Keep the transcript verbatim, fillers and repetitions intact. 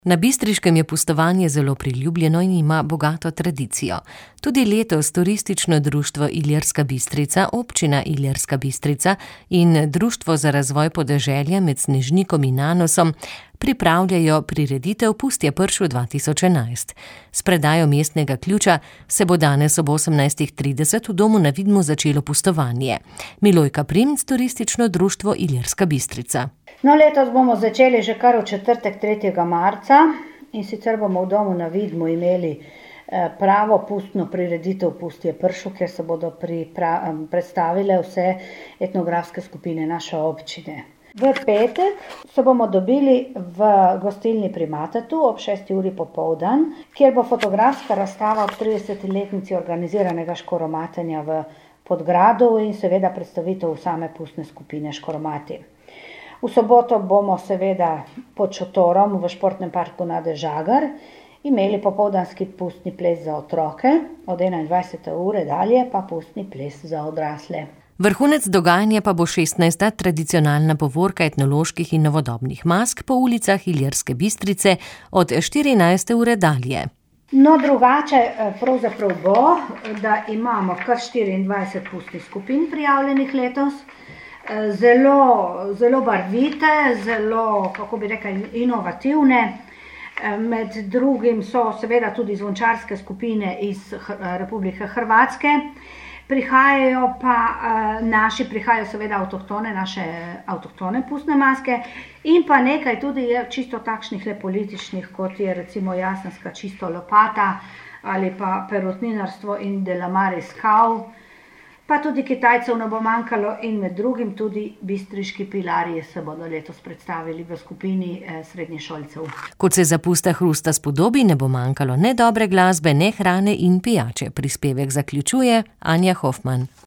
Na Bistriškem je pustovanje zelo priljubljeno in ima bogato tradicijo. Tudi letos Turistično društvo Ilirska Bistrica, Občina Ilirska Bistrica in Društvo za razvoj podeželja med Snežnikom in Nanosom pripravljajo prireditev Pustje pršu dva tisoč enajst. S predajo mestnega ključa se bo danes ob osemnajstih trideset v Domu na Vidmu začelo pustovanje. Milojka Primc, Turistično društvo Ilirska Bistrica. No, letos bomo začeli že kar v četrtek, tretjega marca, in sicer bomo v Domu na Vidmu imeli pravo pustno prireditev Pustje pršu, kjer se bodo pripra- predstavile vse etnografske skupine naše občine. V petek se bomo dobili v gostilni Pri Matetu ob šesti uri popoldan, kjer bo fotografska razstava ob tridesetletnici organiziranega škoromatenja v Podgradu in seveda predstavitev same pustne skupine Škoromati. V soboto bomo seveda pod šotorom v športnem parku Nade Žagar imeli popoldanski pustni ples za otroke, od enaindvajsete ure dalje pa pustni ples za odrasle. Vrhunec dogajanja pa bo šestnajsta tradicionalna povorka etnoloških in novodobnih mask po ulicah Ilirske Bistrice od štirinajste ure dalje. No, drugače pravzaprav bo, da imamo kar štiriindvajset pustnih skupin prijavljenih letos. Zelo, zelo barvite, zelo, kako bi rekla, inovativne. Med drugim so seveda tudi zvončarske skupine iz Republike Hrvatske. Prihajajo pa naši, prihajajo seveda avtohtone, naše avtohtone pustne maske in pa nekaj tudi je čisto takšnih le političnih, kot je recimo Jasenska čisto lopata ali pa perutninarstvo in Delamaris kav. Pa tudi Kitajcev ne bo manjkalo in med drugim tudi bistriški pilarji se bodo letos predstavili v skupini srednješolcev. Kot se za pusta hrusta spodobi, ne bo manjkalo ne dobre glasbe, ne hrane in pijače. Prispevek zaključuje Anja Hofman.